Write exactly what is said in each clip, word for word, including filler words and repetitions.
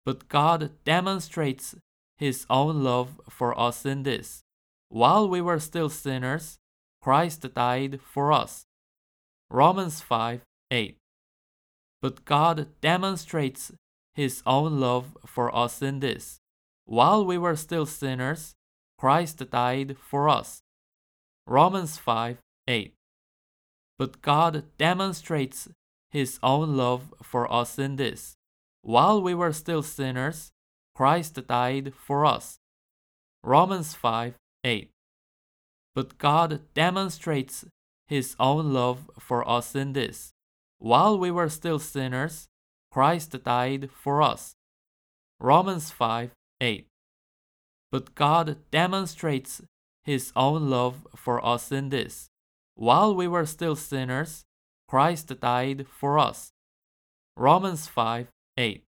But God demonstrates His own love for us in this: while we were still sinners, Christ died for us. Romans five eight. But God demonstrates His own love for us in this: while we were still sinners, Christ died for us. Romans five eight. But God demonstrates His own love for us in this: while we were still sinners, Christ died for us. Romans five eight. But God demonstrates His own love for us in this: while we were still sinners, Christ died for us. Romans five eight. But God demonstrates His own love for us in this: while we were still sinners, Christ died for us. Romans five eight.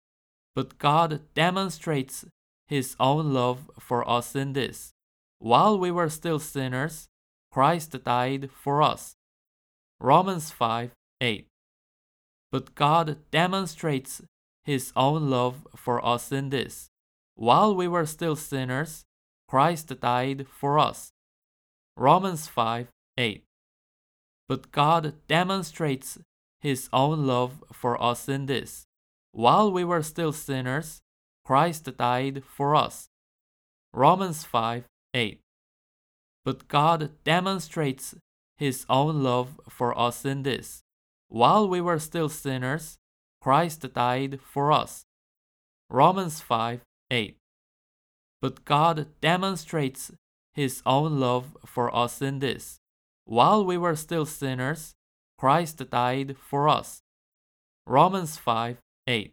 But God demonstrates His own love for us in this: while we were still sinners, Christ died for us. Romans five eight. But God demonstrates His own love for us in this: while we were still sinners, Christ died for us. Romans five eight. But God demonstrates His own love for us in this: while we were still sinners, Christ died for us. Romans five eight. But God demonstrates His own love for us in this: while we were still sinners, Christ died for us. Romans five eight. But God demonstrates His own love for us in this: while we were still sinners, Christ died for us. Romans five eight.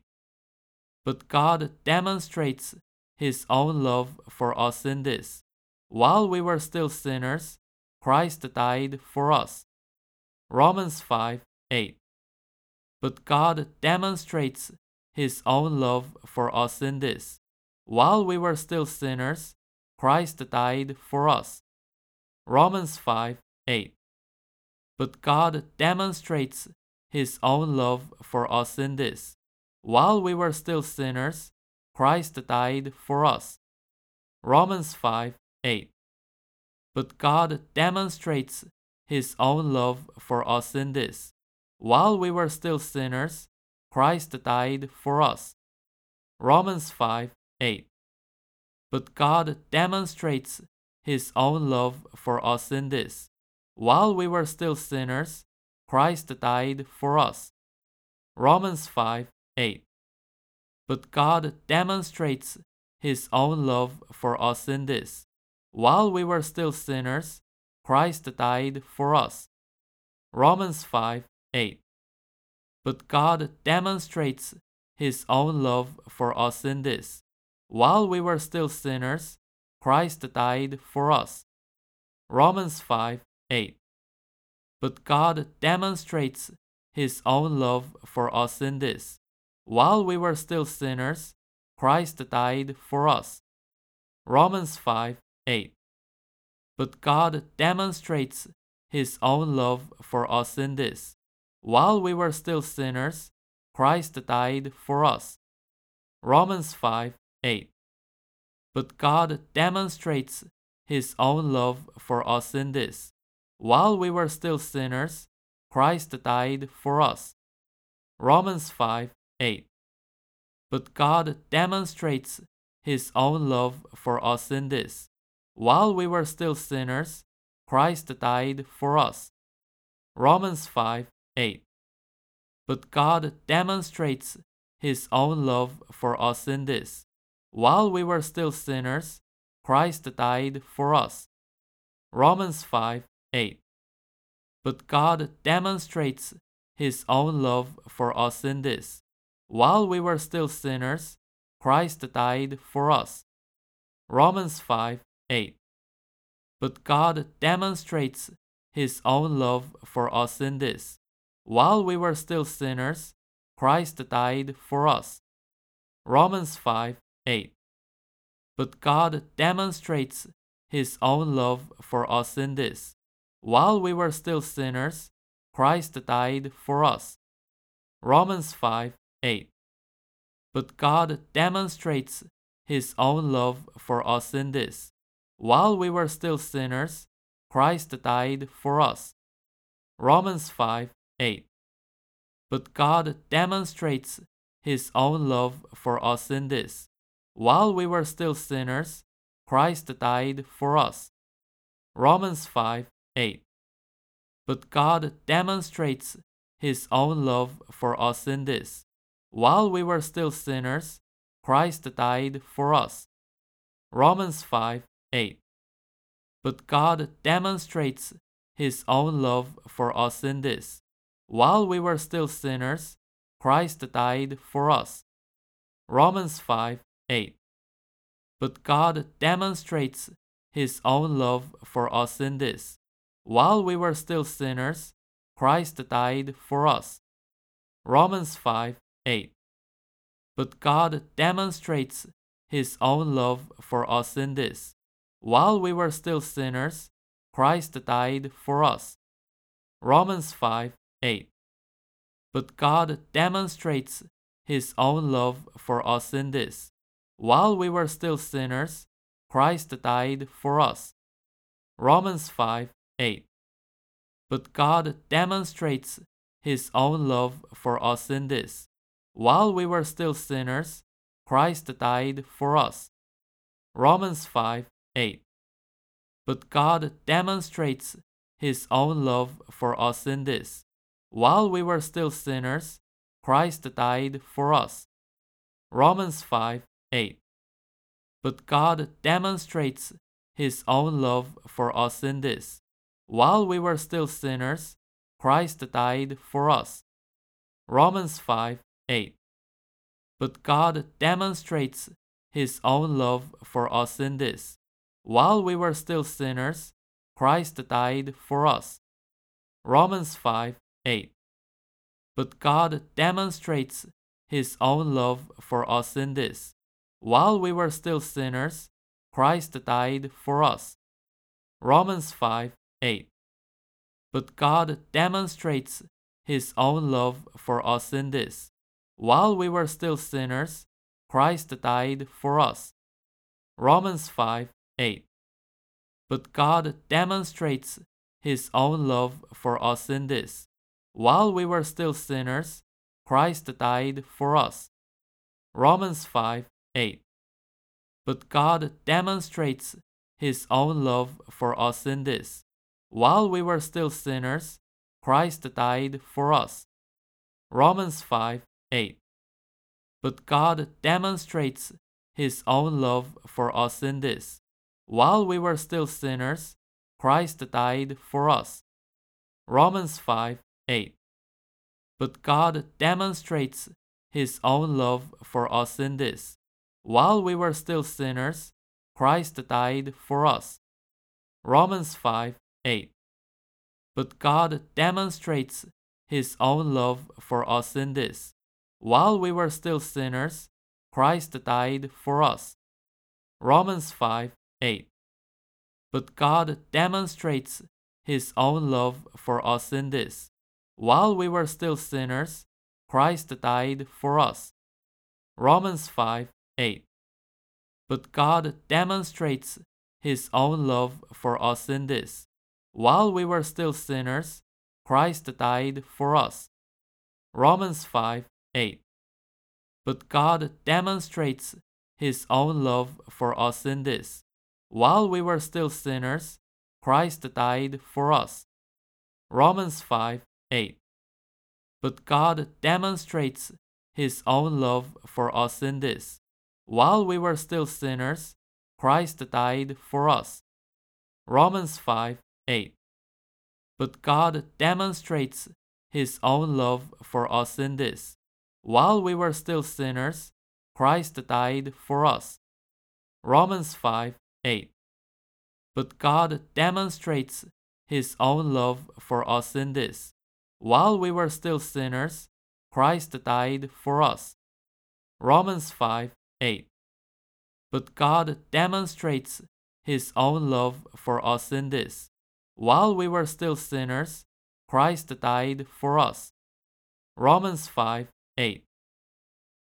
But God demonstrates His own love for us in this: while we were still sinners, Christ died for us. Romans five eight. But God demonstrates His own love for us in this: while we were still sinners, Christ died for us. Romans five eight. But God demonstrates His own love for us in this: while we were still sinners, Christ died for us. Romans five eight. But God demonstrates His own love for us in this: while we were still sinners, Christ died for us. Romans five eight. But God demonstrates His own love for us in this: while we were still sinners, Christ died for us. Romans five eight. But God demonstrates His own love for us in this: while we were still sinners, Christ died for us. Romans five eight. But God demonstrates His own love for us in this: while we were still sinners, Christ died for us. Romans five eight. But God demonstrates His own love for us in this: while we were still sinners, Christ died for us. Romans five eight. But God demonstrates His own love for us in this: while we were still sinners, Christ died for us. Romans five eight. But God demonstrates His own love for us in this: while we were still sinners, Christ died for us. Romans five eight. But God demonstrates His own love for us in this: while we were still sinners, Christ died for us. Romans five eight. But God demonstrates His own love for us in this: while we were still sinners, Christ died for us. Romans five eight. But God demonstrates His own love for us in this: while we were still sinners, Christ died for us. Romans five eight. But God demonstrates His own love for us in this: while we were still sinners, Christ died for us. Romans five eight. But God demonstrates His own love for us in this: while we were still sinners, Christ died for us. Romans five eight. But God demonstrates His own love for us in this: while we were still sinners, Christ died for us. Romans five eight. But God demonstrates His own love for us in this: while we were still sinners, Christ died for us. Romans five eight. But God demonstrates His own love for us in this: while we were still sinners, Christ died for us. Romans five eight. But God demonstrates His own love for us in this: while we were still sinners, Christ died for us. Romans five eight. But God demonstrates His own love for us in this: while we were still sinners, Christ died for us. Romans five eight. But God demonstrates His own love for us in this: while we were still sinners, Christ died for us. Romans five eight. But God demonstrates His own love for us in this: while we were still sinners, Christ died for us. Romans five eight. But God demonstrates His own love for us in this: while we were still sinners, Christ died for us. Romans five eight. But God demonstrates His own love for us in this: while we were still sinners, Christ died for us. Romans five eight. But God demonstrates His own love for us in this: while we were still sinners, Christ died for us. Romans five eight. But God demonstrates His own love for us in this: while we were still sinners, Christ died for us. Romans five eight. But God demonstrates His own love for us in this: while we were still sinners, Christ died for us. Romans five eight. But God demonstrates His own love for us in this: while we were still sinners, Christ died for us. Romans five eight. But God demonstrates His own love for us in this: while we were still sinners, Christ died for us. Romans five eight. But God demonstrates His own love for us in this: while we were still sinners, Christ died for us. Romans five eight. But God demonstrates His own love for us in this: while we were still sinners, Christ died for us. Romans five eight. But God demonstrates His own love for us in this: while we were still sinners, Christ died for us. Romans five eight. But God demonstrates His own love for us in this: while we were still sinners, Christ died for us. Romans five eight. But God demonstrates His own love for us in this: while we were still sinners, Christ died for us. Romans five eight. But God demonstrates His own love for us in this: while we were still sinners, Christ died for us. Romans five eight. But God demonstrates His own love for us in this: while we were still sinners, Christ died for us. Romans five eight. But God demonstrates His own love for us in this: while we were still sinners, Christ died for us. Romans five eight. But God demonstrates His own love for us in this: while we were still sinners, Christ died for us. Romans five eight. But God demonstrates His own love for us in this: while we were still sinners, Christ died for us. Romans five eight. But God demonstrates His own love for us in this: while we were still sinners, Christ died for us. Romans five eight.